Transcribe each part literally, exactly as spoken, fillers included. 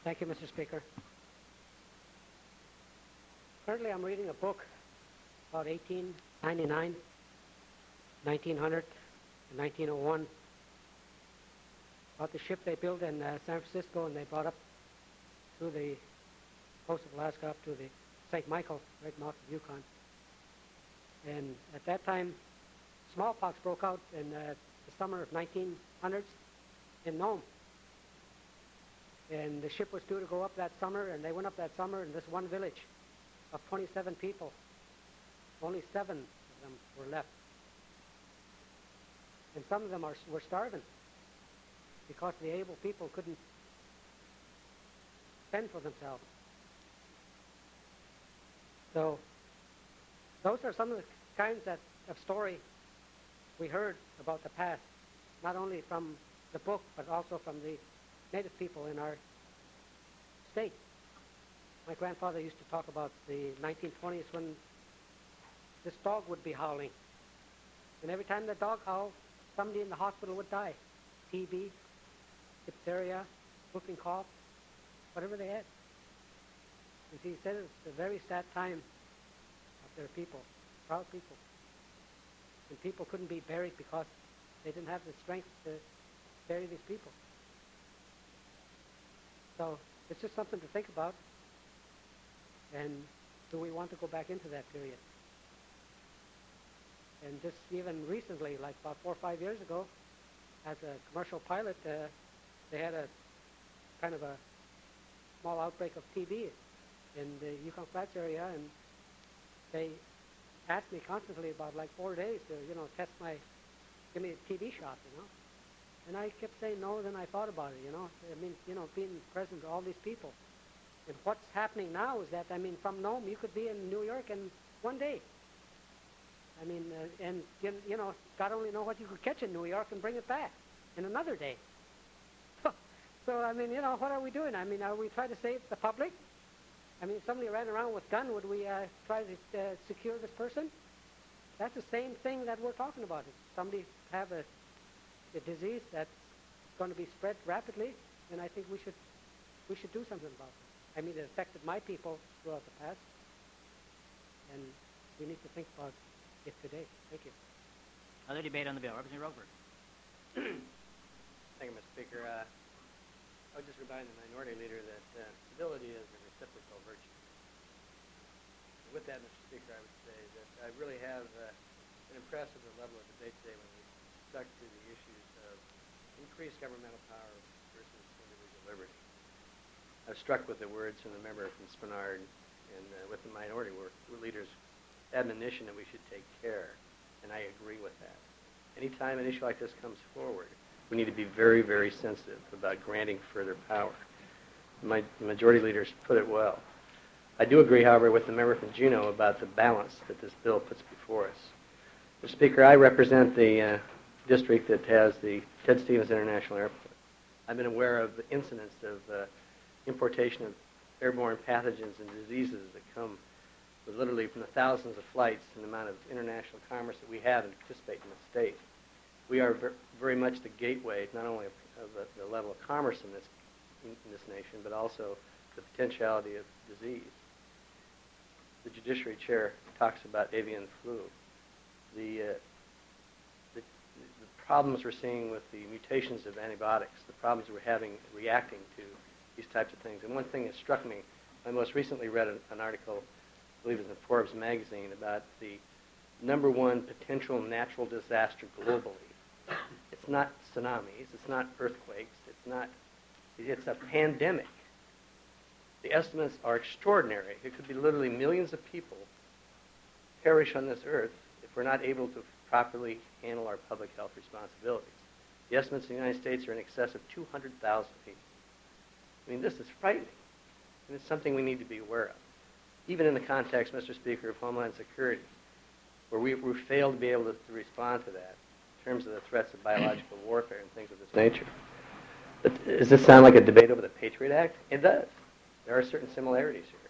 Thank you, Mister Speaker. Currently, I'm reading a book about eighteen ninety-nine, nineteen hundred, and nineteen oh one about the ship they built in uh, San Francisco, and they brought up through the coast of Alaska up to the Saint Michael, right north of Yukon. And at that time, smallpox broke out in uh, the summer of nineteen hundreds in Nome. And the ship was due to go up that summer, and they went up that summer in this one village of twenty-seven people. Only seven of them were left. And some of them are, were starving because the able people couldn't fend for themselves. So those are some of the kinds that, of story we heard about the past, not only from the book, but also from the native people in our state. My grandfather used to talk about the nineteen twenties when this dog would be howling. And every time the dog howled, somebody in the hospital would die. T B, diphtheria, whooping cough, whatever they had. And he said it's a very sad time of their people, proud people. And people couldn't be buried because they didn't have the strength to bury these people. So it's just something to think about. And do we want to go back into that period? And just even recently, like about four or five years ago, as a commercial pilot, uh, they had a kind of a small outbreak of T B in the Yukon Flats area, and they asked me constantly about like four days to, you know, test my, give me a T B shot, you know. And I kept saying no, then I thought about it, you know. I mean, you know, being present to all these people. And what's happening now is that, I mean, from Nome, you could be in New York in one day. I mean, uh, and, you know, God only know what you could catch in New York and bring it back in another day. So, I mean, you know, what are we doing? I mean, are we trying to save the public? I mean, if somebody ran around with a gun, would we uh, try to uh, secure this person? That's the same thing that we're talking about. If somebody have a, a disease that's going to be spread rapidly, then I think we should we should do something about it. I mean, it affected my people throughout the past, and we need to think about it today. Thank you. Other debate on the bill. Representative Roseberg. Thank you, Mister Speaker. Uh, I would just remind the minority leader that uh, civility is a reciprocal virtue. With that, Mister Speaker, I would say that I really have uh, been impressed with the level of debate today when we stuck to the issues of increased governmental power versus individual liberty. I was struck with the words from the member from Spenard and uh, with the minority leader's admonition that we should take care, and I agree with that. Anytime an issue like this comes forward, we need to be very, very sensitive about granting further power. My the majority leaders put it well. I do agree, however, with the member from Juneau about the balance that this bill puts before us. Mister Speaker, I represent the uh, district that has the Ted Stevens International Airport. I've been aware of the incidents of uh, importation of airborne pathogens and diseases that come literally from the thousands of flights and the amount of international commerce that we have and participate in the state. We are ver very much the gateway, not only of, of the, the level of commerce in this, in, in this nation, but also the potentiality of disease. The Judiciary Chair talks about avian flu. The, uh, the, the problems we're seeing with the mutations of antibiotics, the problems we're having reacting to these types of things. And one thing that struck me, I most recently read an, an article, I believe it was in Forbes magazine, about the number one potential natural disaster globally. It's not tsunamis, it's not earthquakes, it's not, it's a pandemic. The estimates are extraordinary. It could be literally millions of people perish on this earth if we're not able to properly handle our public health responsibilities. The estimates in the United States are in excess of two hundred thousand people. I mean, this is frightening, and it's something we need to be aware of. Even in the context, Mister Speaker, of Homeland Security, where we, we failed to be able to, to respond to that in terms of the threats of biological warfare and things of this nature. But does this sound like a debate over the Patriot Act? It does. There are certain similarities here.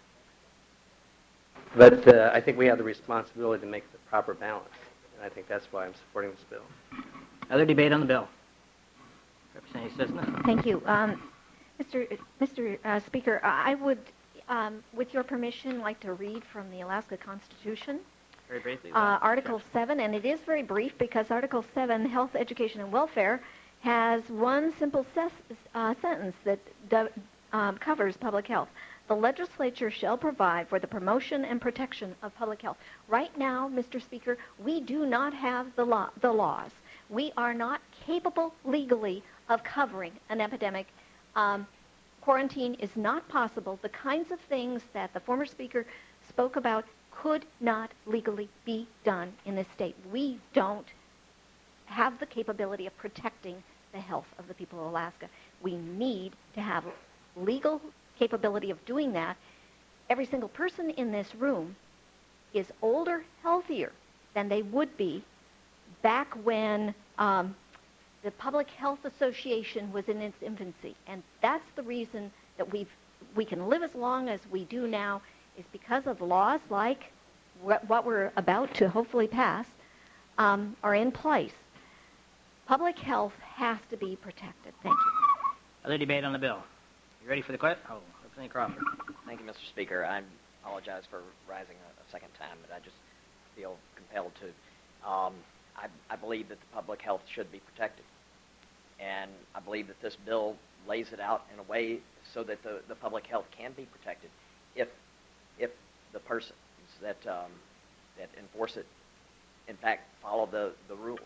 But uh, I think we have the responsibility to make the proper balance, and I think that's why I'm supporting this bill. Other debate on the bill. Representative Sisna. Thank you. Um, Mister Mister Uh, Speaker, I would, um, with your permission, like to read from the Alaska Constitution. Very briefly. Uh, Article seven, and it is very brief because Article seven, Health, Education, and Welfare, has one simple ses- uh, sentence that do- um, covers public health. The legislature shall provide for the promotion and protection of public health. Right now, Mister Speaker, we do not have the, law- the laws. We are not capable legally of covering an epidemic. Um, quarantine is not possible. The kinds of things that the former speaker spoke about could not legally be done in this state. We don't have the capability of protecting the health of the people of Alaska. We need to have legal capability of doing that. Every single person in this room is older, healthier than they would be back when um, the Public Health Association was in its infancy. And that's the reason that we've, we can live as long as we do now, is because of laws like what, what we're about to hopefully pass um, are in place. Public health has to be protected. Thank you. Other debate on the bill. You ready for the question? Oh, Representative Crawford. Thank you, Mister Speaker. I apologize for rising a, a second time, but I just feel compelled to. Um, I, I believe that the public health should be protected. And I believe that this bill lays it out in a way so that the, the public health can be protected if if the persons that um, that enforce it, in fact, follow the, the rules.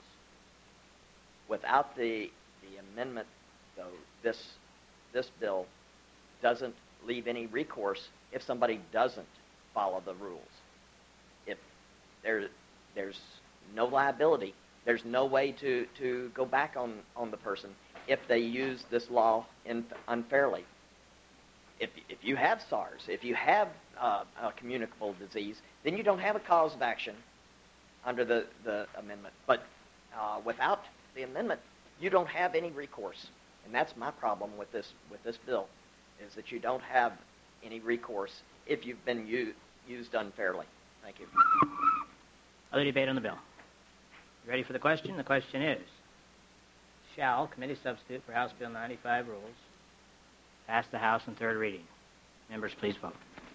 Without the the amendment, though, this this bill doesn't leave any recourse if somebody doesn't follow the rules. If there there's no liability, there's no way to, to go back on, on the person if they use this law in, unfairly. If if you have SARS, if you have uh, a communicable disease, then you don't have a cause of action under the, the amendment. But uh, without the amendment, you don't have any recourse. And that's my problem with this with this bill, is that you don't have any recourse if you've been u- used unfairly. Thank you. Other debate on the bill. You ready for the question? The question is, shall committee substitute for House Bill ninety-five rules pass the House in third reading? Members, please vote.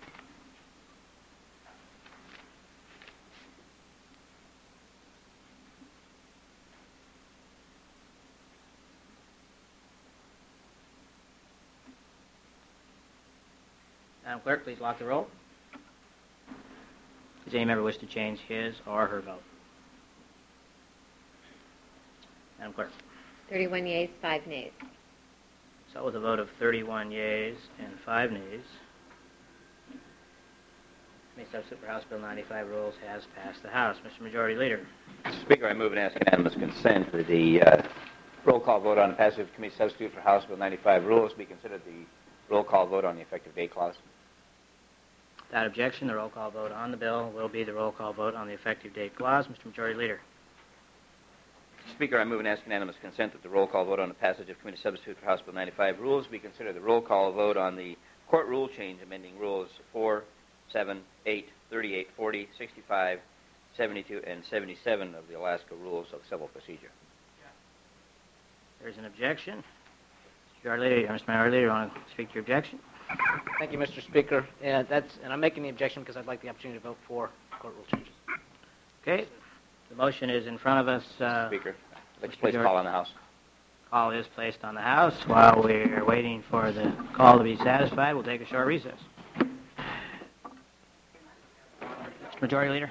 Madam Clerk, please lock the roll. Does any member wish to change his or her vote? Madam Clerk. thirty-one yeas, five nays. So with a vote of thirty-one yeas and five nays, Committee substitute for House Bill ninety-five rules has passed the House. Mister Majority Leader. Mister Speaker, I move and ask unanimous consent for the uh, roll call vote on the passage of committee substitute for House Bill ninety-five rules be considered the roll call vote on the effective date clause. Without objection, the roll call vote on the bill will be the roll call vote on the effective date clause. Mister Majority Leader. Mister Speaker, I move and ask unanimous consent that the roll call vote on the passage of committee substitute for House Bill ninety-five rules be considered the roll call vote on the court rule change amending rules four, seven, eight, thirty-eight, forty, sixty-five, seventy-two, and seventy-seven of the Alaska Rules of Civil Procedure. There's an objection. Mister Majority Leader, Mister Majority Leader, you want to speak to your objection? Thank you, Mister Speaker. And that's and I'm making the objection because I'd like the opportunity to vote for court rule changes. Okay. The motion is in front of us. Uh, Mister Speaker, I'd like to Mister place a George. call on the House. Call is placed on the House. While we're waiting for the call to be satisfied, we'll take a short recess. Mister Majority Leader.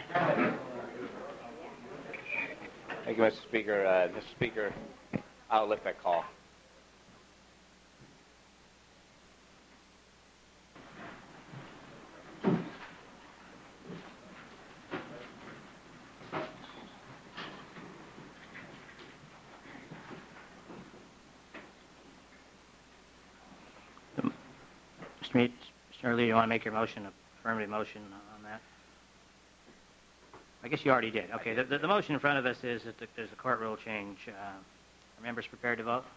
Thank you, Mister Speaker. Uh, Mister Speaker, I'll lift that call. Mister Mead, Mister Leader, you want to make your motion, affirmative motion on that? I guess you already did. Okay, the, the, the motion in front of us is that the, there's a court rule change. Uh, are members prepared to vote?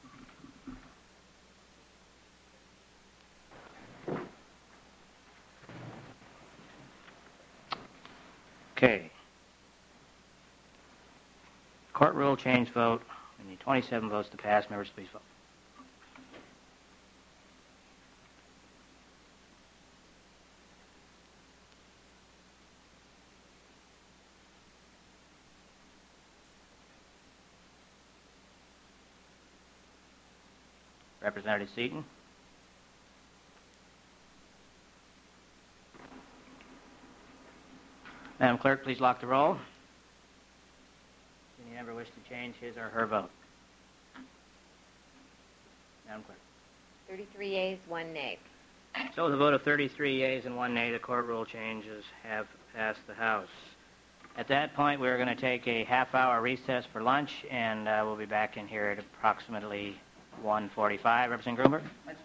Okay. Court rule change vote. We need twenty-seven votes to pass. Members, please vote. Representative Seaton. Madam Clerk, please lock the roll. Any member wish to change his or her vote? Madam Clerk. thirty-three yeas, one nay. So with a vote of thirty-three yeas and one nay, the court rule changes have passed the House. At that point, we're going to take a half-hour recess for lunch, and uh, we'll be back in here at approximately one forty-five. Representative Grunberg?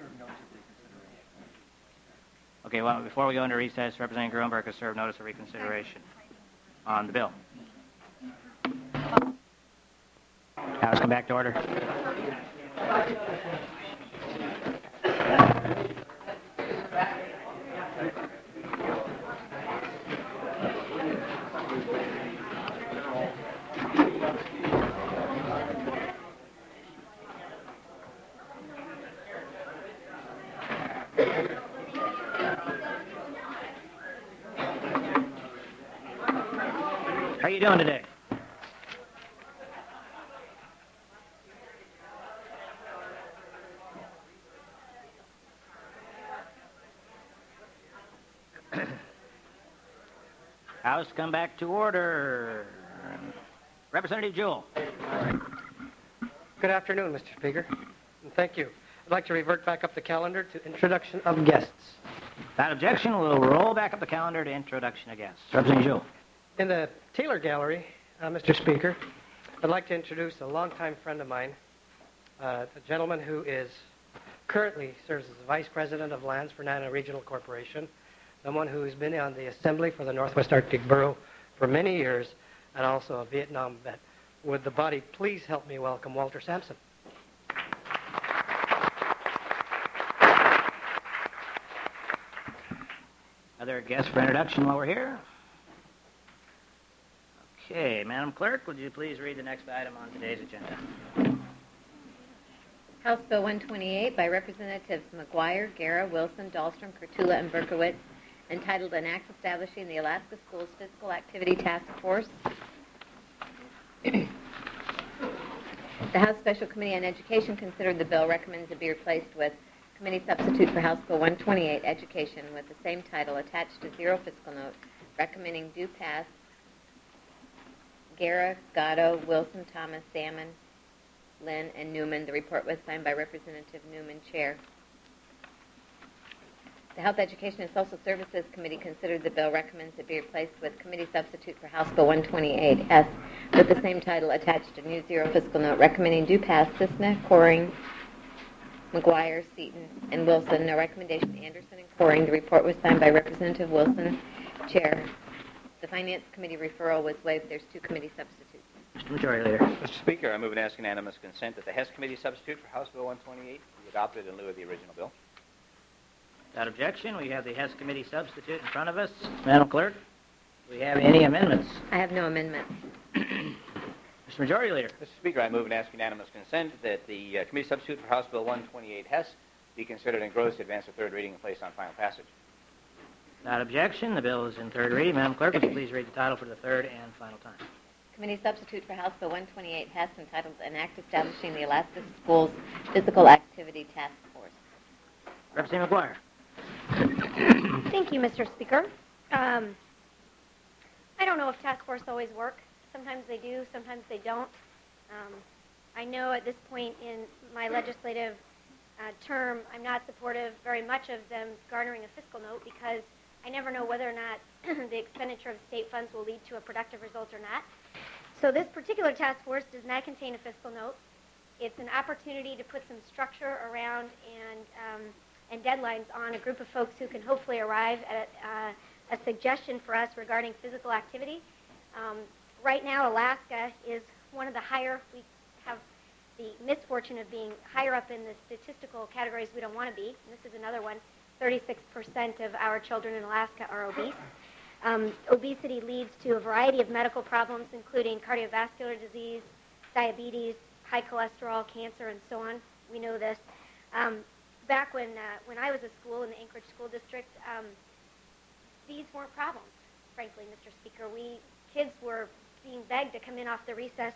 Okay, well, before we go into recess, Representative Grunberg has served notice of reconsideration on the bill. House, come back to order. How are you doing today? House, come back to order. Representative Jewell. Good afternoon, Mister Speaker, and thank you. I'd like to revert back up the calendar to introduction of guests. Without objection, we'll roll back up the calendar to introduction of guests. Representative Jewell. In the Taylor Gallery, uh, Mister Speaker, I'd like to introduce a longtime friend of mine, uh, a gentleman who is currently serves as the Vice President of Lands for Nana Regional Corporation, someone who has been on the Assembly for the Northwest Arctic Borough for many years, and also a Vietnam vet. Would the body please help me welcome Walter Sampson? Other guests for introduction while we're here? Okay, Madam Clerk, would you please read the next item on today's agenda? House Bill one twenty-eight by Representatives McGuire, Guerra, Wilson, Dahlstrom, Kurtula, and Berkowitz, entitled An Act Establishing the Alaska Schools Physical Activity Task Force. The House Special Committee on Education considered the bill, recommends it be replaced with Committee Substitute for House Bill one twenty-eight, Education, with the same title attached to zero fiscal note, recommending due pass. Guerra, Gatto, Wilson, Thomas, Salmon, Lynn, and Newman. The report was signed by Representative Newman, Chair. The Health, Education, and Social Services Committee considered the bill, recommends it be replaced with Committee Substitute for House Bill one twenty-eight S, with the same title attached to new zero fiscal note, recommending due pass. Cisna, Coring, McGuire, Seaton, and Wilson. No recommendation, Anderson and Coring. The report was signed by Representative Wilson, Chair. The Finance Committee referral was waived. There's two committee substitutes. Mister Majority Leader. Mister Speaker, I move and ask unanimous consent that the Hess Committee substitute for House Bill one twenty-eight be adopted in lieu of the original bill. Without objection, we have the Hess Committee substitute in front of us. Madam Clerk, do we have any amendments? I have no amendments. Mister Majority Leader. Mister Speaker, I move and ask unanimous consent that the uh, Committee substitute for House Bill one twenty-eight Hess be considered engrossed, advanced to third reading, and placed on final passage. Without objection, the bill is in third reading. Madam Clerk, would you please read the title for the third and final time? Committee substitute for House Bill one twenty-eight Hess, entitled An Act Establishing the Alaska Schools Physical Activity Task Force. Representative McGuire. Thank you, Mister Speaker. Um, I don't know if task force always work. Sometimes they do, sometimes they don't. Um, I know at this point in my legislative uh, term, I'm not supportive very much of them garnering a fiscal note because I never know whether or not the expenditure of state funds will lead to a productive result or not. So this particular task force does not contain a fiscal note. It's an opportunity to put some structure around and um, and deadlines on a group of folks who can hopefully arrive at uh, a suggestion for us regarding physical activity. Um, right now, Alaska is one of the higher, we have the misfortune of being higher up in the statistical categories we don't want to be. And this is another one. thirty-six percent of our children in Alaska are obese. Um, obesity leads to a variety of medical problems, including cardiovascular disease, diabetes, high cholesterol, cancer, and so on. We know this. Um, back when uh, when I was at school in the Anchorage School District, um, these weren't problems, frankly, Mister Speaker. We kids were being begged to come in off the recess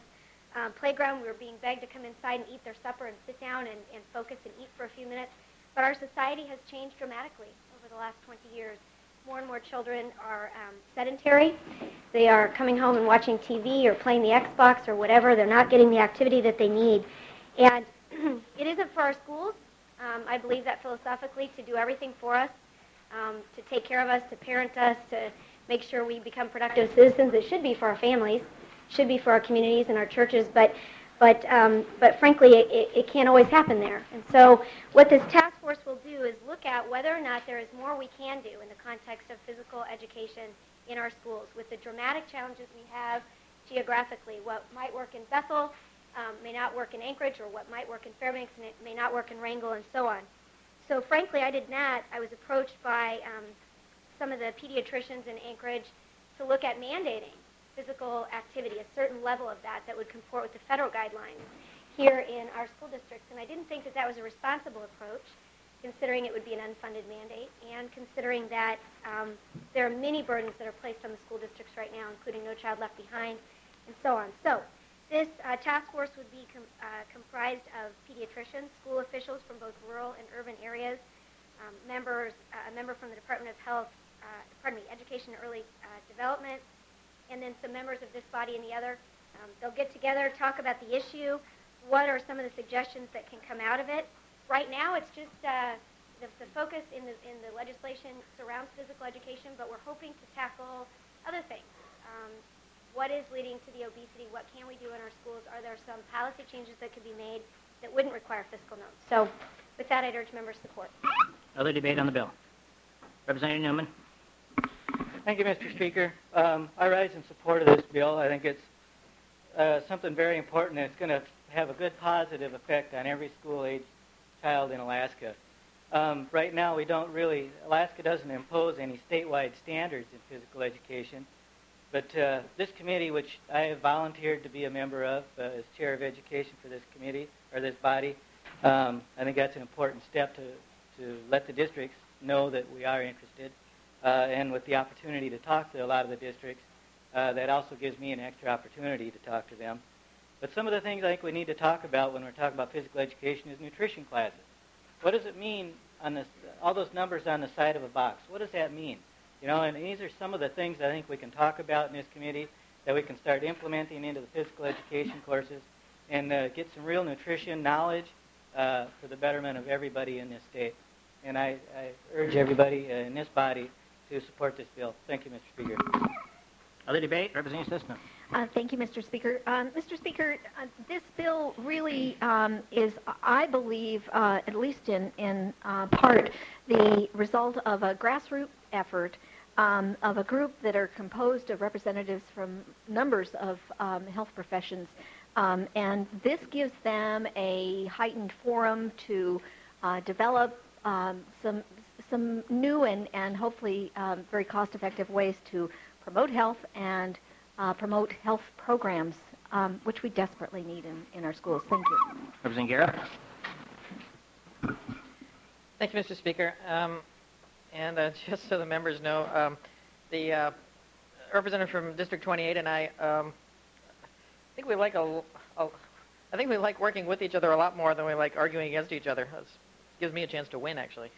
um, playground. We were being begged to come inside and eat their supper and sit down and, and focus and eat for a few minutes. But our society has changed dramatically over the last twenty years. More and more children are um, sedentary. They are coming home and watching T V or playing the Xbox or whatever. They're not getting the activity that they need. And it isn't for our schools, um, I believe that philosophically, to do everything for us, um, to take care of us, to parent us, to make sure we become productive citizens. It should be for our families, should be for our communities and our churches, but but um, but frankly, it, it, it can't always happen there. And so what this task force will do is look at whether or not there is more we can do in the context of physical education in our schools with the dramatic challenges we have geographically. What might work in Bethel um, may not work in Anchorage, or what might work in Fairbanks and it may not work in Wrangell, and so on. So frankly, I did not. I was approached by um, some of the pediatricians in Anchorage to look at mandating physical activity, a certain level of that that would comport with the federal guidelines here in our school districts. And I didn't think that that was a responsible approach, considering it would be an unfunded mandate, and considering that um, there are many burdens that are placed on the school districts right now, including No Child Left Behind, and so on. So this uh, task force would be com- uh, comprised of pediatricians, school officials from both rural and urban areas, um, members, uh, a member from the Department of Health, uh, pardon me, Education and Early uh, Development, and then some members of this body and the other. Um, they'll get together, talk about the issue, what are some of the suggestions that can come out of it. Right now, it's just uh, the, the focus in the, in the legislation surrounds physical education, but we're hoping to tackle other things. Um, what is leading to the obesity? What can we do in our schools? Are there some policy changes that could be made that wouldn't require fiscal notes? So with that, I'd urge members' support. Other debate on the bill. Representative Newman. Thank you, Mister Speaker. Um, I rise in support of this bill. I think it's uh, something very important. It's going to have a good positive effect on every school-age child in Alaska. Um, right now, we don't really, Alaska doesn't impose any statewide standards in physical education, but uh, this committee, which I have volunteered to be a member of uh, as chair of education for this committee, or this body, um, I think that's an important step to, to let the districts know that we are interested. Uh, and with the opportunity to talk to a lot of the districts, uh, that also gives me an extra opportunity to talk to them. But some of the things I think we need to talk about when we're talking about physical education is nutrition classes. What does it mean on this, all those numbers on the side of a box? What does that mean? You know, and these are some of the things I think we can talk about in this committee that we can start implementing into the physical education courses and uh, get some real nutrition knowledge uh, for the betterment of everybody in this state. And I, I urge everybody uh, in this body to support this bill. Thank you, Mister Speaker. Other debate? Representative Sisna. Uh, thank you, Mister Speaker. Um, Mister Speaker, uh, this bill really um, is, I believe, uh, at least in, in uh, part, the result of a grassroots effort um, of a group that are composed of representatives from numbers of um, health professions. Um, and this gives them a heightened forum to uh, develop um, some some new and, and hopefully um, very cost-effective ways to promote health and uh, promote health programs, um, which we desperately need in, in our schools. Thank you. Representative Guerra. Thank you, Mister Speaker. Um, and uh, just so the members know, um, the uh, representative from District twenty-eight and I, um, I think we like a, a, I think we like working with each other a lot more than we like arguing against each other. It gives me a chance to win, actually.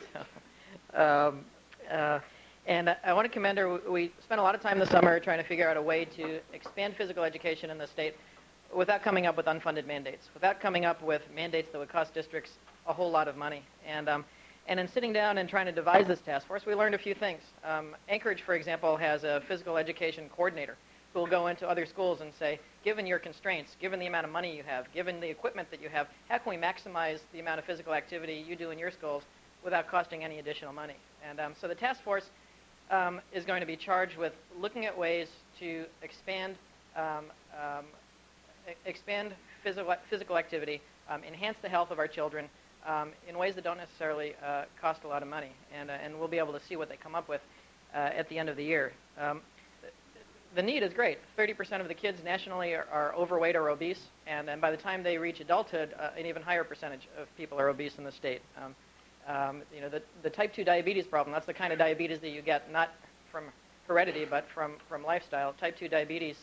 so, um, uh, and I, I want to commend her. We spent a lot of time this summer trying to figure out a way to expand physical education in the state without coming up with unfunded mandates, without coming up with mandates that would cost districts a whole lot of money. And um, and in sitting down and trying to devise this task force, we learned a few things. Um, Anchorage, for example, has a physical education coordinator who will go into other schools and say, given your constraints, given the amount of money you have, given the equipment that you have, how can we maximize the amount of physical activity you do in your schools without costing any additional money? And um, so the task force um, is going to be charged with looking at ways to expand um, um, e- expand physical, physical activity, um, enhance the health of our children um, in ways that don't necessarily uh, cost a lot of money. And, uh, and we'll be able to see what they come up with uh, at the end of the year. Um, The need is great. thirty percent of the kids nationally are, are overweight or obese, and then by the time they reach adulthood, uh, an even higher percentage of people are obese in the state. Um, um, you know, the, the type two diabetes problem, that's the kind of diabetes that you get not from heredity but from, from lifestyle. Type two diabetes um,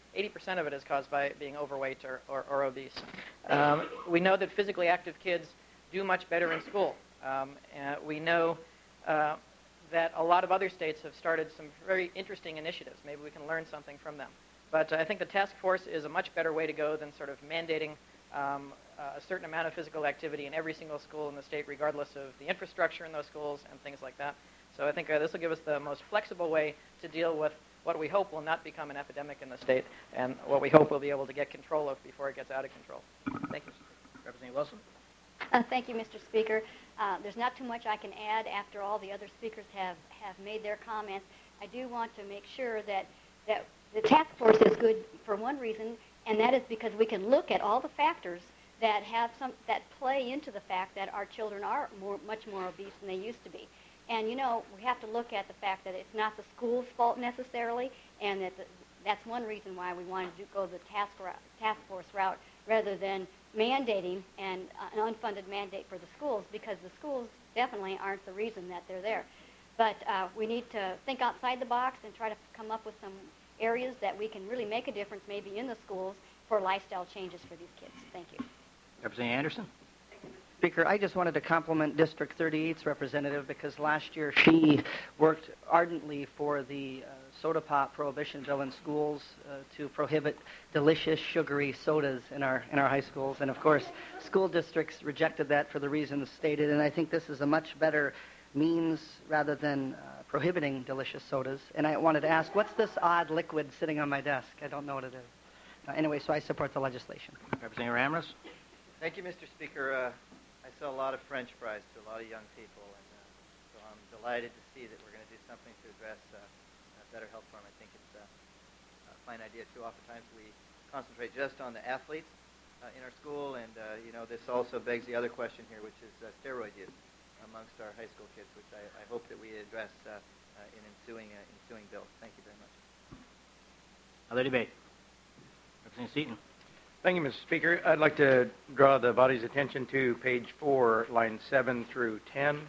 eighty percent of it is caused by being overweight or, or, or obese. Um, we know that physically active kids do much better in school. Um, and we know uh, that a lot of other states have started some very interesting initiatives. Maybe we can learn something from them. But I think the task force is a much better way to go than sort of mandating um, a certain amount of physical activity in every single school in the state, regardless of the infrastructure in those schools and things like that. So I think uh, this will give us the most flexible way to deal with what we hope will not become an epidemic in the state, and what we hope we'll be able to get control of before it gets out of control. Thank you. Representative Wilson? Uh, thank you, Mister Speaker. Uh, there's not too much I can add after all the other speakers have, have made their comments. I do want to make sure that, that the task force is good for one reason, and that is because we can look at all the factors that have some that play into the fact that our children are more, much more obese than they used to be. And, you know, we have to look at the fact that it's not the school's fault necessarily, and that the, that's one reason why we wanted to go the task, route, task force route rather than mandating and uh, an unfunded mandate for the schools, because the schools definitely aren't the reason that they're there. But uh, we need to think outside the box and try to come up with some areas that we can really make a difference maybe in the schools for lifestyle changes for these kids. Thank you. Representative Anderson? Speaker, I just wanted to compliment District thirty-eight's representative because last year she worked ardently for the uh, soda pop prohibition bill in schools uh, to prohibit delicious sugary sodas in our in our high schools. And of course, school districts rejected that for the reasons stated. And I think this is a much better means rather than uh, prohibiting delicious sodas. And I wanted to ask, what's this odd liquid sitting on my desk? I don't know what it is. Uh, anyway, so I support the legislation. Representative Ramros? Thank you, Mister Speaker. Uh, I sell a lot of French fries to a lot of young people, and uh, so I'm delighted to see that we're going to do something to address uh, uh, better health for them. I think it's uh, a fine idea, too. Oftentimes we concentrate just on the athletes uh, in our school, and, uh, you know, this also begs the other question here, which is uh, steroid use amongst our high school kids, which I, I hope that we address uh, uh, in ensuing, uh, ensuing bills. Thank you very much. Other debate. Representative Seaton. Thank you, Mister Speaker. I'd like to draw the body's attention to page four, lines seven through ten.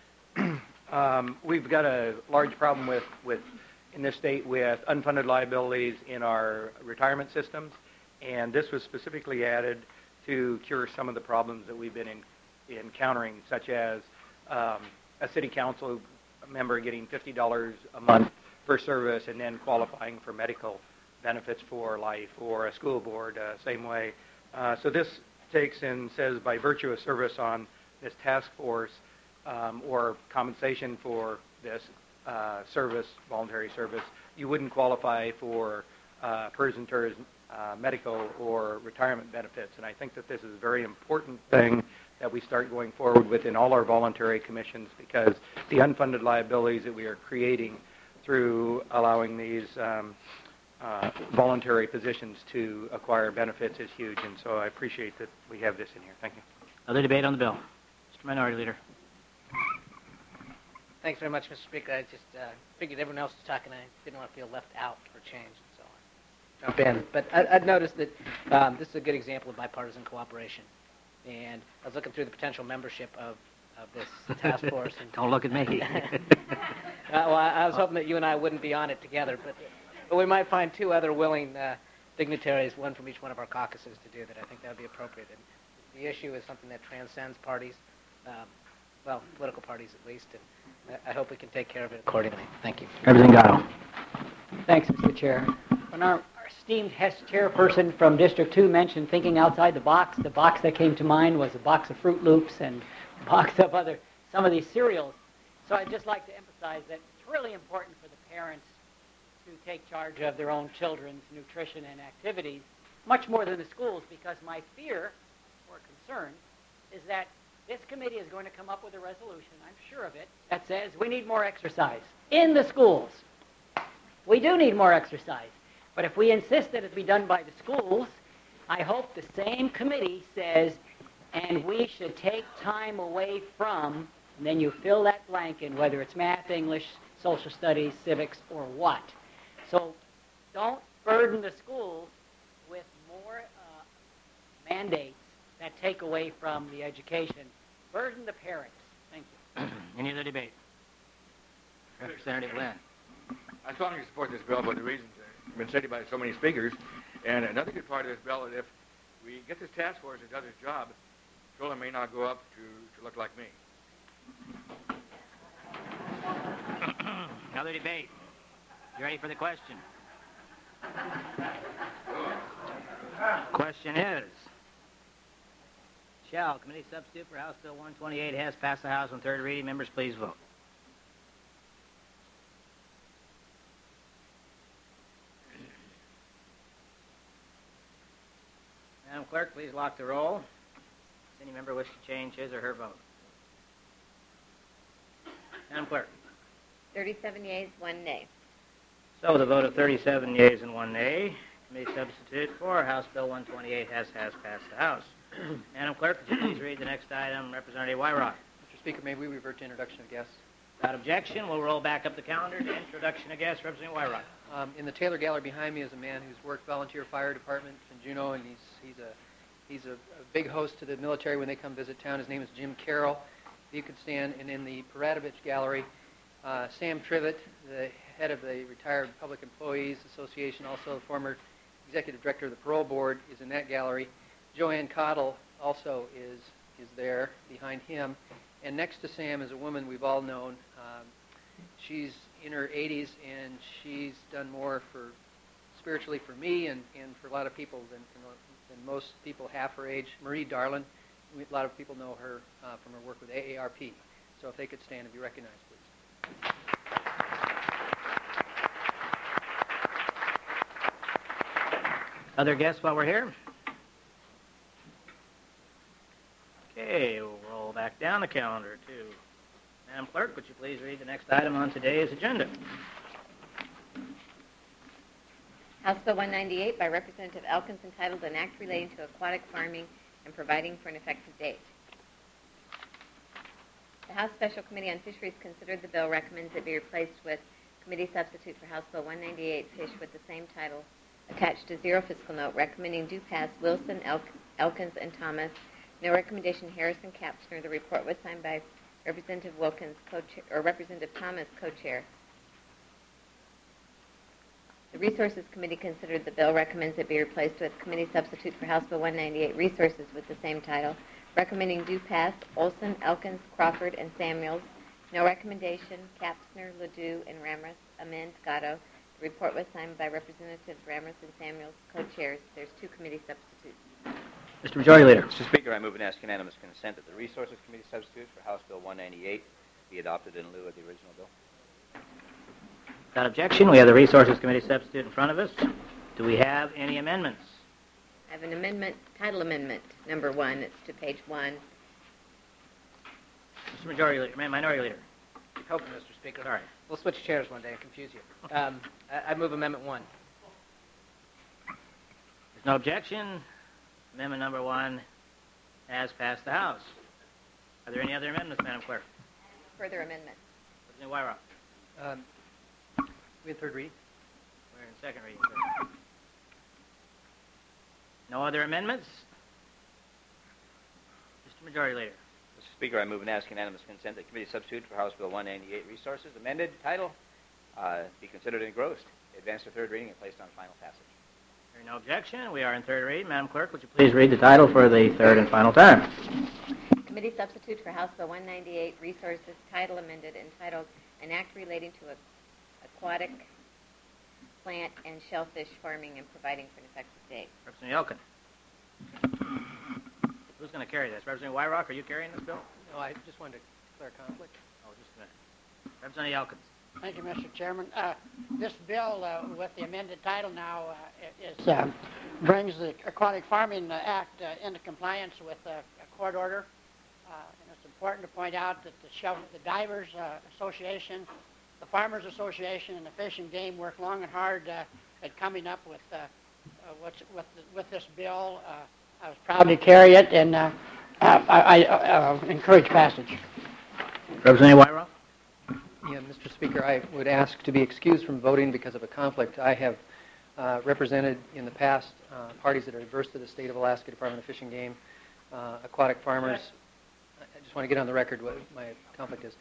um, we've got a large problem with, with, in this state with unfunded liabilities in our retirement systems, and this was specifically added to cure some of the problems that we've been in, encountering, such as um, a city council member getting fifty dollars a month for service and then qualifying for medical benefits for life, or a school board, uh, same way. Uh, so this takes and says by virtue of service on this task force um, or compensation for this uh, service, voluntary service, you wouldn't qualify for uh, PERS and TERS uh, medical or retirement benefits. And I think that this is a very important thing that we start going forward with in all our voluntary commissions, because the unfunded liabilities that we are creating through allowing these um, Uh, voluntary positions to acquire benefits is huge, and so I appreciate that we have this in here. Thank you. Other debate on the bill. Mister Minority Leader. Thanks very much, Mister Speaker. I just uh, figured everyone else was talking. I didn't want to feel left out or changed, and so I jump in. But I, I'd noticed that um, this is a good example of bipartisan cooperation. And I was looking through the potential membership of, of this task force. And Don't look at me. uh, well, I, I was hoping that you and I wouldn't be on it together, but... But we might find two other willing uh, dignitaries, one from each one of our caucuses, to do that. I think that would be appropriate. And the issue is something that transcends parties, um, well, political parties at least, and I, I hope we can take care of it accordingly. Thank you. Representative Gatto. Thanks, Mister Chair. When our, our esteemed Hess chairperson from District two mentioned thinking outside the box, the box that came to mind was a box of Fruit Loops and a box of other, some of these cereals. So I'd just like to emphasize that it's really important for the parents to take charge of their own children's nutrition and activities, much more than the schools, because my fear or concern is that this committee is going to come up with a resolution, I'm sure of it, that says we need more exercise in the schools. We do need more exercise. But if we insist that it be done by the schools, I hope the same committee says, and we should take time away from, and then you fill that blank in, whether it's math, English, social studies, civics, or what. So don't burden the schools with more uh, mandates that take away from the education. Burden the parents. Thank you. Any other debate? Representative Lynn. I strongly support this bill for the reasons been stated by so many speakers. And another good part of this bill is if we get this task force that does its job, children may not grow up to, to look like me. Another debate. You ready for the question? Question is, shall committee substitute for House Bill one twenty-eight has passed the House on third reading? Members, please vote. Madam Clerk, please lock the roll. Does any member wish to change his or her vote? Madam Clerk. thirty-seven yeas, one nay. So with a vote of thirty-seven yeas and one nay, committee substitute for House Bill one twenty-eight has, has passed the House. Madam Clerk, would you please read the next item, Representative Wyrock? Mister Speaker, may we revert to introduction of guests? Without objection, we'll roll back up the calendar to introduction of guests. Representative Wyrock. Um, in the Taylor Gallery behind me is a man who's worked volunteer fire department in Juneau, and he's he's a he's a, a big host to the military when they come visit town. His name is Jim Carroll. If you could stand. And in the Paratovich Gallery, uh, Sam Trivet, the head of the Retired Public Employees Association, also the former executive director of the Parole Board, is in that gallery. Joanne Cottle also is is there behind him. And next to Sam is a woman we've all known. Um, she's in her eighties, and she's done more for spiritually for me and, and for a lot of people than, than most people half her age. Marie Darlin, we, a lot of people know her uh, from her work with A A R P. So if they could stand and be recognized, please. Other guests while we're here? Okay, we'll roll back down the calendar to Madam Clerk, would you please read the next item on today's agenda? House Bill one ninety-eight by Representative Elkins, entitled An Act Relating to Aquatic Farming and Providing for an Effective Date. The House Special Committee on Fisheries considered the bill, recommends it be replaced with committee substitute for House Bill one ninety-eight, Fish, with the same title, attached to zero fiscal note, recommending do pass Wilson, Elk, Elkins, and Thomas. No recommendation, Harrison, Kapsner. The report was signed by Representative Wilkins, co-chair, or Representative Thomas, co-chair. The Resources Committee considered the bill, recommends it be replaced with committee substitute for House Bill one ninety-eight, Resources, with the same title, recommending do pass Olson, Elkins, Crawford, and Samuels. No recommendation, Kapsner, Ledoux, and Ramras. Amend, Gatto. The report was signed by Representatives Ramras and Samuels, co-chairs. There's two committee substitutes. Mister Majority Leader. Mister Speaker, I move and ask unanimous consent that the Resources Committee substitute for House Bill one ninety-eight be adopted in lieu of the original bill. Without objection, we have the Resources Committee substitute in front of us. Do we have any amendments? I have an amendment, title amendment, number one. It's to page one. Mister Majority Leader, Minority Leader. Keep hoping, Mister Speaker. Sorry. We'll switch chairs one day and confuse you. Um, I, I move Amendment one. There's no objection. Amendment number one has passed the House. Are there any other amendments, Madam Clerk? Further amendment. Representative Wyrock. Um, we in third reading? We're in second reading, sir. No other amendments? Mister Majority Leader. Mister Speaker, I move and ask unanimous consent that committee substitute for House Bill one ninety-eight, Resources, amended title, uh, be considered engrossed, advanced to third reading, and placed on final passage. Hearing no objection, we are in third reading. Madam Clerk, would you please read the title for the third and final time? Committee substitute for House Bill one ninety-eight, Resources, title amended, entitled An Act Relating to Aquatic Plant and Shellfish Farming and Providing for an Effective Date. Representative Elkin. Who's going to carry this? Representative Wyrock, are you carrying this bill? No, I just wanted to declare conflict. Oh, just a minute. Representative Elkins. Thank you, Mister Chairman. Uh, this bill, uh, with the amended title now, uh, is, uh, brings the Aquatic Farming Act uh, into compliance with uh, a court order. Uh, and it's important to point out that the, Shell, the Divers uh, Association, the Farmers Association, and the Fish and Game work long and hard uh, at coming up with uh, uh, what's, with, the, with this bill. Uh, I was proud to carry it, and uh, uh, I, I uh, encourage passage. Representative Wyrock. Yeah, Mister Speaker, I would ask to be excused from voting because of a conflict. I have uh, represented in the past uh, parties that are adverse to the State of Alaska Department of Fish and Game, uh, aquatic farmers. I just want to get on the record what my conflict is.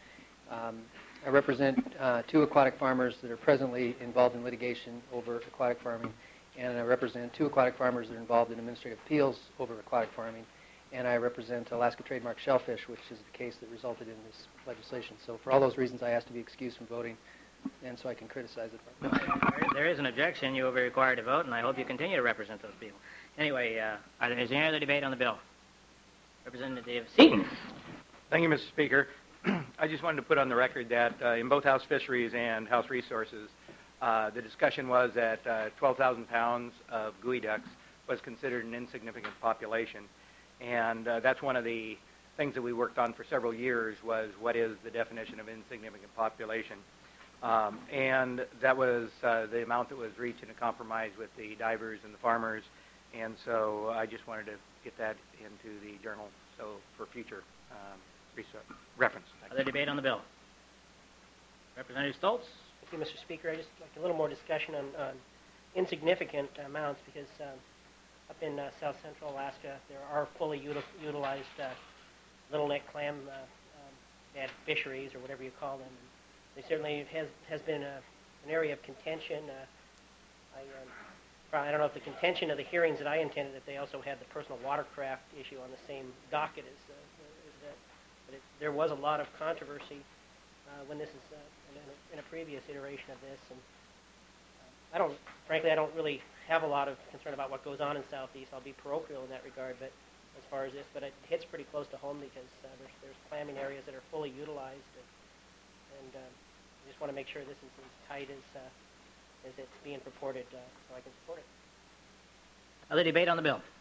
Um, I represent uh, two aquatic farmers that are presently involved in litigation over aquatic farming, and I represent two aquatic farmers that are involved in administrative appeals over aquatic farming, and I represent Alaska Trademark Shellfish, which is the case that resulted in this legislation. So for all those reasons, I ask to be excused from voting, and so I can criticize it. There, there is an objection. You will be required to vote, and I hope you continue to represent those people. Anyway, uh, are there, is there any other debate on the bill? Representative Seaton. Thank you, Mister Speaker. I just wanted to put on the record that uh, in both House Fisheries and House Resources, uh, the discussion was that uh, twelve thousand pounds of gooey ducks was considered an insignificant population. And uh, that's one of the things that we worked on for several years was what is the definition of insignificant population. Um, and that was uh, the amount that was reached in a compromise with the divers and the farmers. And so I just wanted to get that into the journal so for future um, research, reference. Other debate on the bill? Representative Stoltz? Thank you, Mister Speaker. I just like a little more discussion on, on insignificant amounts because um, up in uh, south central Alaska, there are fully util- utilized uh, little neck clam uh, um, bad fisheries or whatever you call them. And they certainly has has been a, an area of contention. Uh, I, um, I don't know if the contention of the hearings that I attended, that they also had the personal watercraft issue on the same docket as, uh, as that. But it, there was a lot of controversy uh, when this is uh, in, a, in a previous iteration of this. And uh, I don't, frankly, I don't really have a lot of concern about what goes on in Southeast. I'll be parochial in that regard, but as far as this, but it hits pretty close to home because uh, there's, there's clamming areas that are fully utilized, and, and uh, I just want to make sure this is as tight as uh, as it's being purported, uh, so I can support it. Other debate on the bill?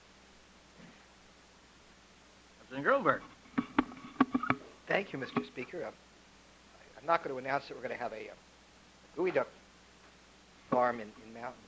Representative Groenberg. Thank you, Mister Speaker. Uh, I'm not going to announce that we're going to have a, a gooey duck farm in, in Mountain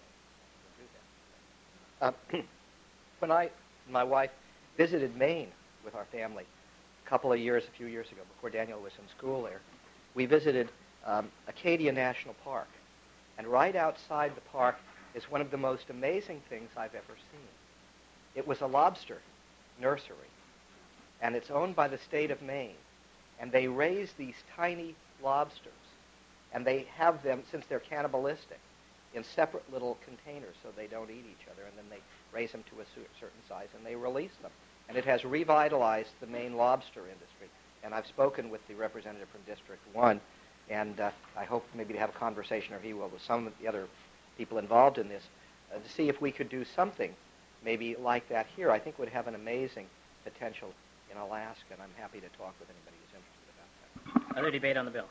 View. Uh, when I and my wife visited Maine with our family a couple of years, a few years ago, before Daniel was in school there, we visited um, Acadia National Park. And right outside the park is one of the most amazing things I've ever seen. It was a lobster nursery, and it's owned by the state of Maine. And they raise these tiny lobsters, and they have them, since they're cannibalistic, in separate little containers so they don't eat each other, and then they raise them to a certain size, and they release them. And it has revitalized the Maine lobster industry. And I've spoken with the representative from District one, and uh, I hope maybe to have a conversation, or he will, with some of the other people involved in this, uh, to see if we could do something maybe like that here. I think it would have an amazing potential in Alaska, and I'm happy to talk with anybody who's interested about that. Other debate on the bill?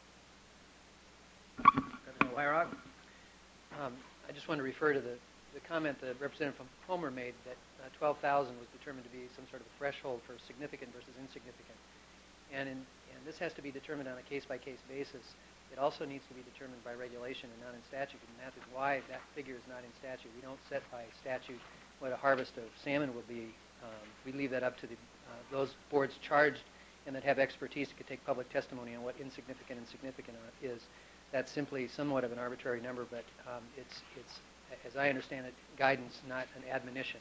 Representative Weirog? Um, I just want to refer to the, the comment that Representative from Homer made that uh, twelve thousand was determined to be some sort of a threshold for significant versus insignificant. And, in, and this has to be determined on a case-by-case basis. It also needs to be determined by regulation and not in statute, and that is why that figure is not in statute. We don't set by statute what a harvest of salmon will be. Um, we leave that up to the, uh, those boards charged and that have expertise that could take public testimony on what insignificant and significant is. That's simply somewhat of an arbitrary number, but um, it's, it's, as I understand it, guidance, not an admonition.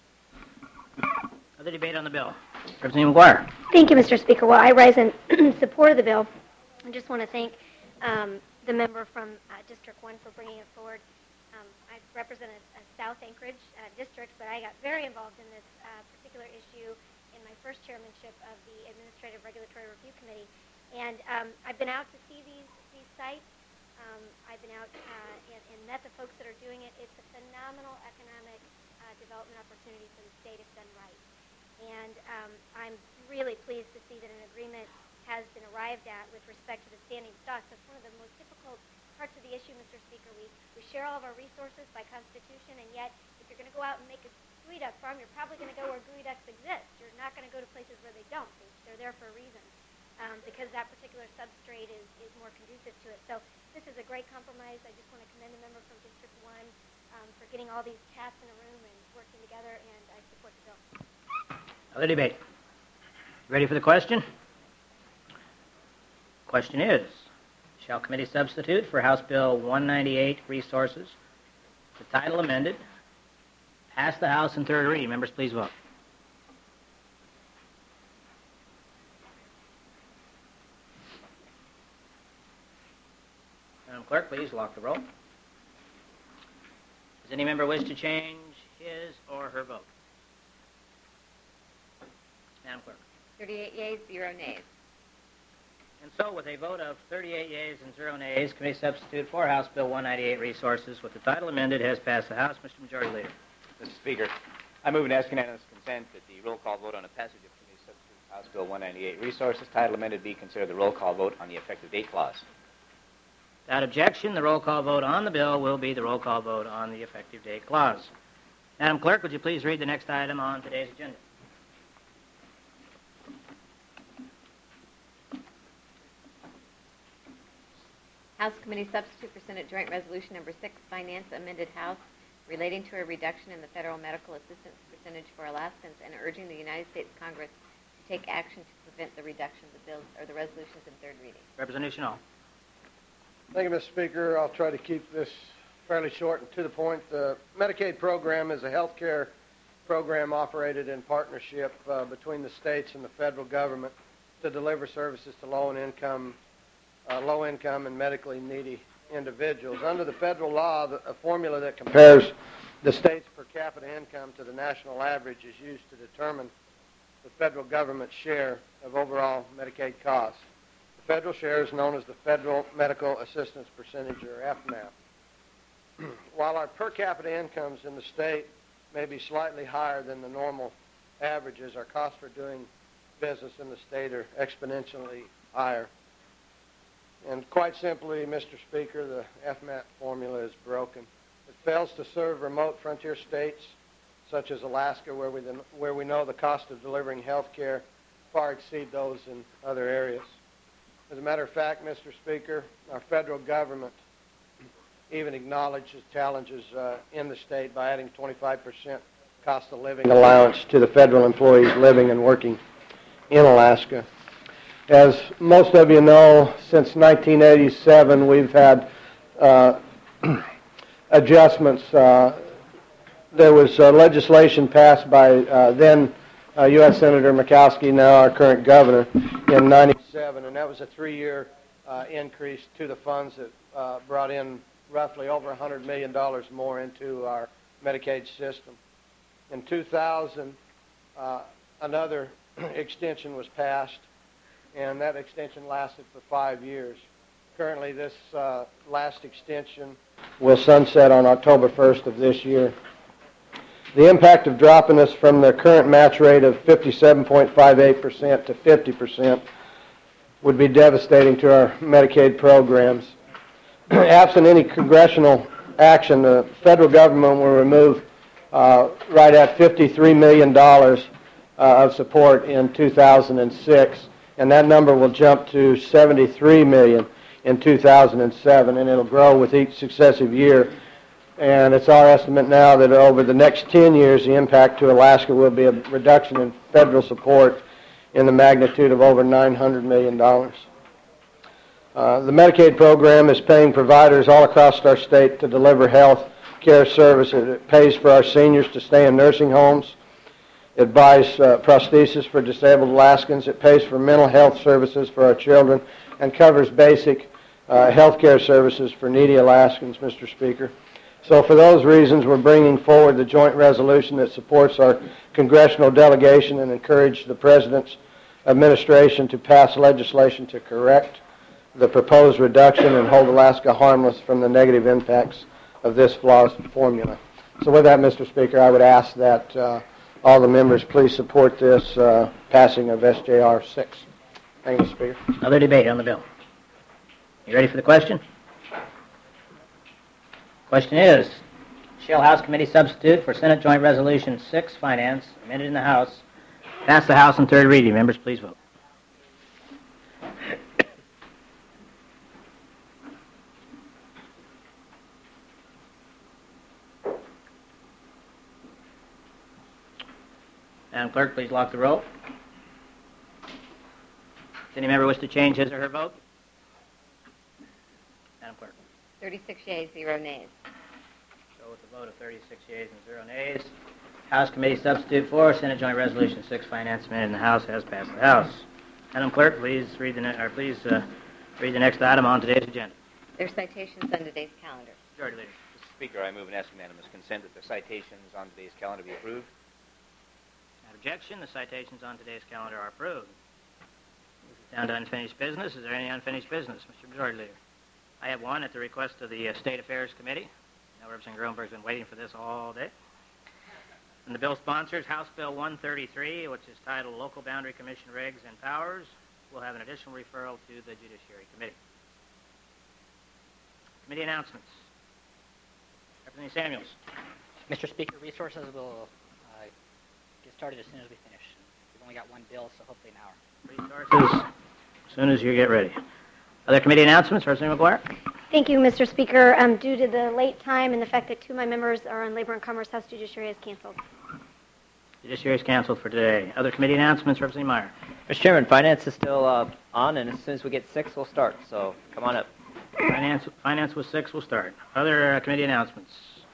Other debate on the bill? Representative McGuire. Thank you, Mister Speaker. Well, I rise in support of the bill. I just want to thank um, the member from uh, District one for bringing it forward. Um, I represent a, a South Anchorage uh, district, but I got very involved in this uh, particular issue in my first chairmanship of the Administrative Regulatory Review Committee. And um, I've been out to see these, these sites. Um, I've been out uh, and, and met the folks that are doing it. It's a phenomenal economic uh, development opportunity for the state if done right. And um, I'm really pleased to see that an agreement has been arrived at with respect to the standing stocks. That's one of the most difficult parts of the issue, Mister Speaker. We, we share all of our resources by Constitution, and yet if you're going to go out and make a gooey duck farm, you're probably going to go where gooey ducks exist. You're not going to go to places where they don't. They're there for a reason, um, because that particular substrate is, is more conducive to it. So this is a great compromise. I just want to commend the member from District one um, for getting all these cats in a room and working together, and I support the bill. Other debate? Ready for the question? Question is, shall committee substitute for House Bill one ninety-eight Resources, the title amended, pass the House in third reading? Members, please vote. Madam Clerk, please lock the roll. Does any member wish to change his or her vote? Madam Clerk. thirty-eight yeas, zero nays. And so, with a vote of thirty-eight yeas and zero nays, Committee Substitute for House Bill one ninety-eight Resources with the title amended has passed the House. Mister Majority Leader. Mister Speaker, I move and ask unanimous consent that the roll call vote on the passage of Committee Substitute for House Bill one ninety-eight Resources, title amended, be considered the roll call vote on the effective date clause. Without objection, the roll call vote on the bill will be the roll call vote on the effective date clause. Madam Clerk, would you please read the next item on today's agenda? House Committee Substitute for Senate Joint Resolution Number six, Finance Amended House, relating to a reduction in the federal medical assistance percentage for Alaskans and urging the United States Congress to take action to prevent the reduction of the bills or the resolutions in third reading. Representative Chenal. Thank you, Mister Speaker. I'll try to keep this fairly short and to the point. The Medicaid program is a health care program operated in partnership uh, between the states and the federal government to deliver services to low-income Uh, low-income and medically needy individuals. Under the federal law, the, a formula that compares the state's per capita income to the national average is used to determine the federal government's share of overall Medicaid costs. The federal share is known as the Federal Medical Assistance Percentage, or F M A P. While our per capita incomes in the state may be slightly higher than the normal averages, our costs for doing business in the state are exponentially higher. And quite simply, Mister Speaker, the F M A P formula is broken. It fails to serve remote frontier states such as Alaska, where we, where we know the cost of delivering health care far exceed those in other areas. As a matter of fact, Mister Speaker, our federal government even acknowledges challenges uh, in the state by adding twenty-five percent cost of living allowance to the federal employees living and working in Alaska. As most of you know, since nineteen eighty-seven, we've had uh, adjustments. Uh, there was uh, legislation passed by uh, then uh, U S Senator Murkowski, now our current governor, in ninety-seven, and that was a three-year uh, increase to the funds that uh, brought in roughly over one hundred million dollars more into our Medicaid system. In two thousand, uh, another extension was passed, and that extension lasted for five years. Currently, this uh, last extension will sunset on October first of this year. The impact of dropping us from the current match rate of fifty-seven point five eight percent to fifty percent would be devastating to our Medicaid programs. Absent any congressional action, the federal government will remove uh, right at fifty-three million dollars uh, of support in two thousand six. And that number will jump to seventy-three million dollars in two thousand seven, and it'll grow with each successive year. And it's our estimate now that over the next ten years, the impact to Alaska will be a reduction in federal support in the magnitude of over nine hundred million dollars. Uh, the Medicaid program is paying providers all across our state to deliver health care services. It pays for our seniors to stay in nursing homes. It buys uh, prosthesis for disabled Alaskans. It pays for mental health services for our children and covers basic uh, health care services for needy Alaskans, Mister Speaker. So for those reasons, we're bringing forward the joint resolution that supports our congressional delegation and encourage the President's administration to pass legislation to correct the proposed reduction and hold Alaska harmless from the negative impacts of this flawed formula. So with that, Mister Speaker, I would ask that uh, all the members please support this uh, passing of S J R six. Thank you, Mister Speaker. Other debate on the bill. You ready for the question? Question is, shall House Committee Substitute for Senate Joint Resolution six, Finance, amended in the House, pass the House on third reading? Members, please vote. Madam Clerk, please lock the roll. Does any member wish to change his or her vote? Madam Clerk. thirty-six yeas, zero nays. So with a vote of thirty-six yeas and zero nays, House Committee Substitute for Senate Joint Resolution six, Finance amended in the House, has passed the House. Madam Clerk, please read the ne- or please uh, read the next item on today's agenda. There are citations on today's calendar. Majority Leader. Mister Speaker, I move and ask unanimous consent that the citations on today's calendar be approved. Without objection, the citations on today's calendar are approved. Down to unfinished business. Is there any unfinished business, Mister Majority Leader? I have one at the request of the uh, State Affairs Committee. Now, Representative Groenberg's been waiting for this all day. And the bill sponsors House Bill one thirty-three, which is titled Local Boundary Commission Regs and Powers. We'll have an additional referral to the Judiciary Committee. Committee announcements. Representative Samuels. Mister Speaker, resources will uh, get started as soon as we finish. We've only got one bill, so hopefully an hour. Resources, as soon as you get ready. Other committee announcements, Representative McGuire. Thank you, Mister Speaker. Um, due to the late time and the fact that two of my members are on Labor and Commerce, House Judiciary is canceled. Judiciary is canceled for today. Other committee announcements, Representative Meyer. Mister Chairman, Finance is still uh, on, and as soon as we get six, we'll start. So come on up. Finance, Finance with six will start. Other uh, committee announcements.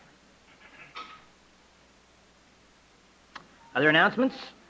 Other announcements?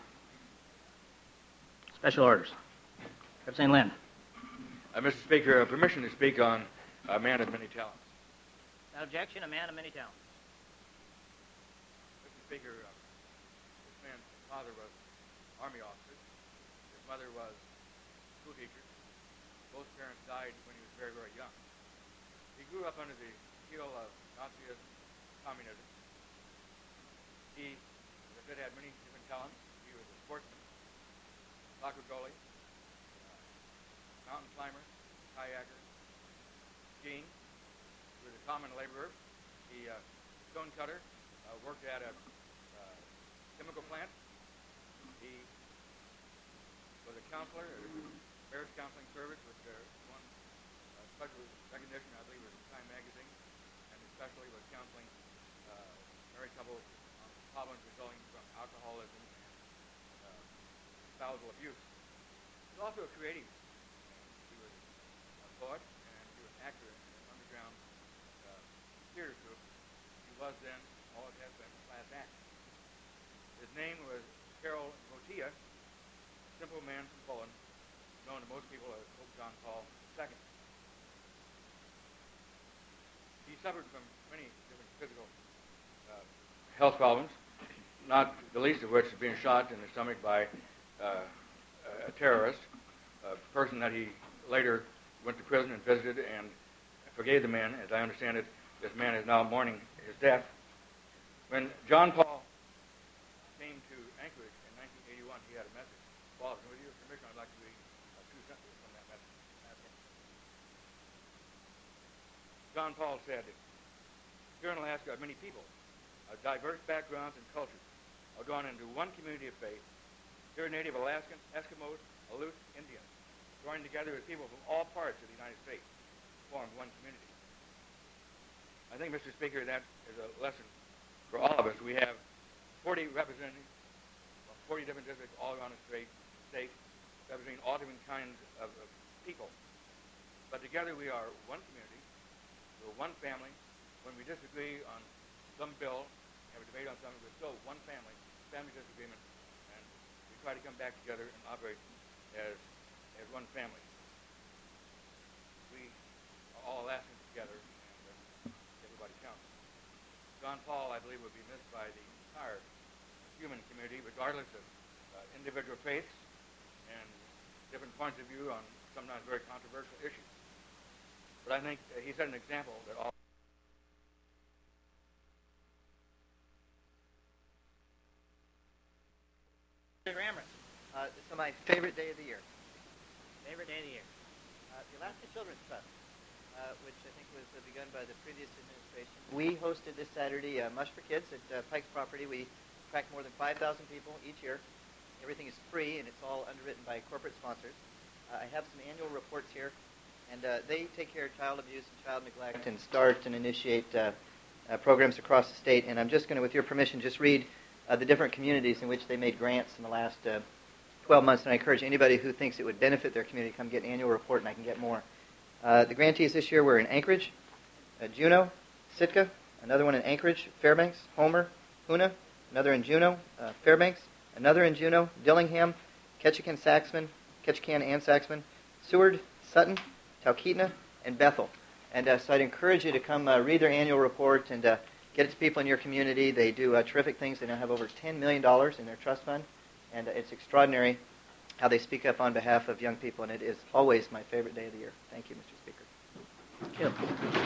Special orders. Representative Lynn. Uh, Mister Speaker, uh, permission to speak on a man of many talents. Without objection, a man of many talents. Mister Speaker, uh, this man's father was an Army officer. His mother was a school teacher. Both parents died when he was very, very young. He grew up under the heel of Nazism, communism. He, as I said, had many different talents. He was a sportsman, soccer goalie, mountain climber, kayaker, skiing. He was a common laborer. He, uh, stone cutter, uh, worked at a uh, chemical plant. He was a counselor at a marriage counseling service, which uh, won uh, special recognition, I believe, with Time Magazine, and especially was counseling uh, married couples on problems resulting from alcoholism and uh, spousal abuse. He was also a creative. Poet, and he was an actor in an underground uh, theater group. He was then, all it has been, a class act. His name was Karol Wojtyła, a simple man from Poland, known to most people as Pope John Paul the Second. He suffered from many different physical uh, health problems, not the least of which is being shot in the stomach by uh, a terrorist, a person that he later went to prison and visited and forgave the man. As I understand it, this man is now mourning his death. When John Paul came to Anchorage in nineteen eighty-one, he had a message. Paul, with your permission, I'd like to read uh, two sentences from that message. John Paul said, "Here in Alaska are many people of diverse backgrounds and cultures, are drawn into one community of faith. Here are native Alaskans, Eskimos, Aleut, Indians, joined together with people from all parts of the United States to form one community." I think, Mister Speaker, that is a lesson for all of us. We have forty representatives from forty different districts all around the state, state representing all different kinds of, of people. But together we are one community, we're one family. When we disagree on some bill, have a debate on something, we're still one family, family disagreement, and we try to come back together and operate as as one family. We are all Alaskans together, and uh, everybody counts. John Paul, I believe, would be missed by the entire human community, regardless of uh, individual faiths and different points of view on sometimes very controversial issues. But I think uh, he set an example that all Uh, it's my favorite day of the year. Favorite day of the year? Uh, the Alaska Children's Fest, uh, which I think was uh, begun by the previous administration. We hosted this Saturday uh, Mush for Kids at uh, Pike's property. We attract more than five thousand people each year. Everything is free, and it's all underwritten by corporate sponsors. Uh, I have some annual reports here, and uh, they take care of child abuse and child neglect and start and initiate uh, uh, programs across the state. And I'm just going to, with your permission, just read uh, the different communities in which they made grants in the last uh, twelve months, and I encourage anybody who thinks it would benefit their community to come get an annual report, and I can get more. Uh, the grantees this year were in Anchorage, uh, Juneau, Sitka, another one in Anchorage, Fairbanks, Homer, Hoonah, another in Juneau, uh, Fairbanks, another in Juneau, Dillingham, Ketchikan, Saxman, Ketchikan and Saxman, Seward, Sutton, Talkeetna, and Bethel. And uh, so I'd encourage you to come uh, read their annual report and uh, get it to people in your community. They do uh, terrific things. They now have over ten million dollars in their trust fund, and uh, it's extraordinary how they speak up on behalf of young people, and it is always my favorite day of the year. Thank you, Mister Speaker. Thank you.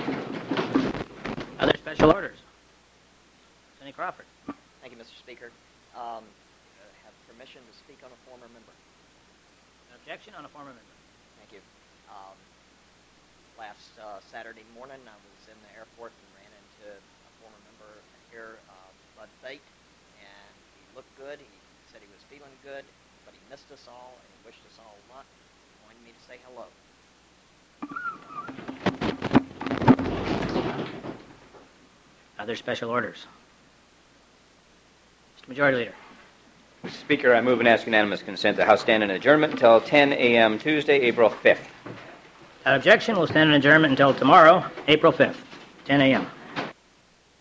Other special orders? Senator Crawford. Thank you, Mister Speaker. Um, uh, have permission to speak on a former member. An objection on a former member. Thank you. Um, last uh, Saturday morning, I was in the airport and ran into a former member here, uh, Bud Fate, and he looked good. He said he was feeling good, but he missed us all and he wished us all luck. He wanted me to say hello. Other special orders? Mister Majority Leader. Mister Speaker, I move and ask unanimous consent the House stand in adjournment until ten a.m. Tuesday, April fifth. Without objection, we'll stand in adjournment until tomorrow, April fifth, ten a.m.